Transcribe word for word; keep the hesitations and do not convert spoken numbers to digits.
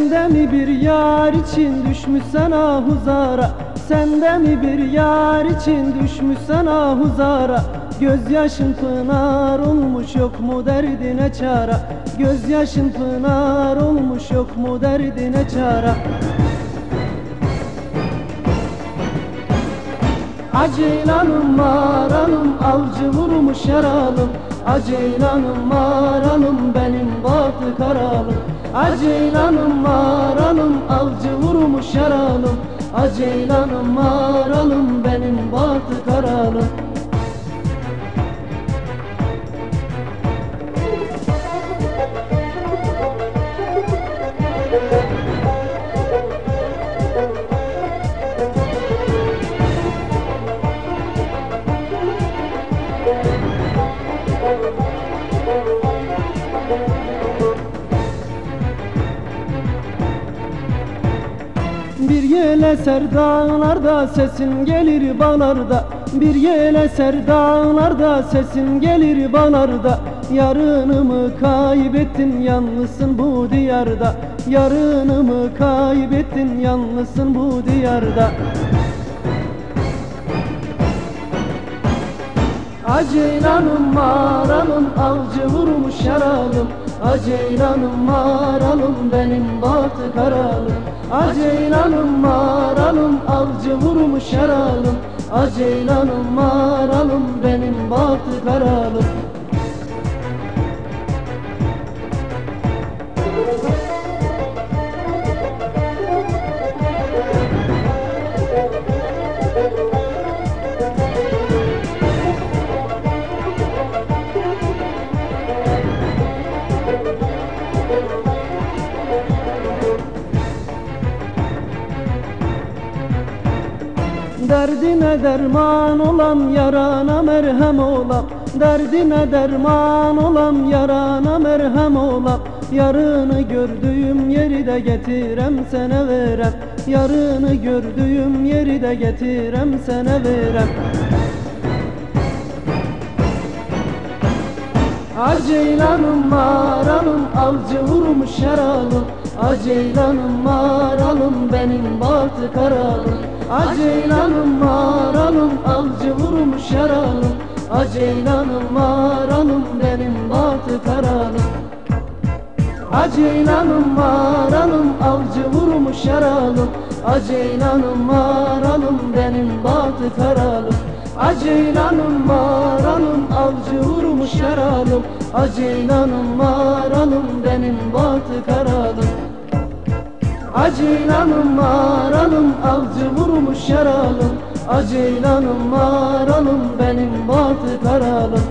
Sen de mi bir yar için düşmüşsen ahuzara? Sen de mi bir yar için düşmüşsen ahuzara? Gözyaşın pınar olmuş, yok mu derdine çara? Gözyaşın pınar olmuş, yok mu derdine çara? Aceylanım maranım, avcı vurmuş yaralım. Aceylanım maranım, benim batı karalım. Aceylanım maranım, avcı vurmuş yaralım. Aceylanım maralım, benim batı karalım. Bir yel eser dağlarda, sesin gelir bağlarda. Bir yel eser dağlarda, sesin gelir bağlarda. Yarınımı kaybettin, yalnızsın bu diyarda. Yarınımı kaybettin, yalnızsın bu diyarda. Aceylanım maralım, avcı vurmuş yaralım. Aceylanım maralım, benim batı karalım. Aceylanım maralım, avcı vurmuş yaralım. Aceylanım maralım, benim batı karalım. Derdine derman olam, yarana merhem olam. Derdine derman olam, yarana merhem olam. Yarını gördüğüm yeri de getirem sana verem. Yarını gördüğüm yeri de getirem sana verem. Aceylanım maralım, avcı vurmuş yaralım. Aceylanım maralım, benim batı karalım. Aceylanım maralım, avcı vurmuş yaralım. Aceylanım maralım, benim batı karalım. Aceylanım maralım, avcı vurmuş yaralım. Aceylanım maralım, benim batı karalım. Aceylanım maralım, avcı vurmuş yaralım. Aceylanım maralım, benim batı karalım. Aceylanım maralım, avcı vurmuş yaralım. Aceylanım maralım, benim batı karalım.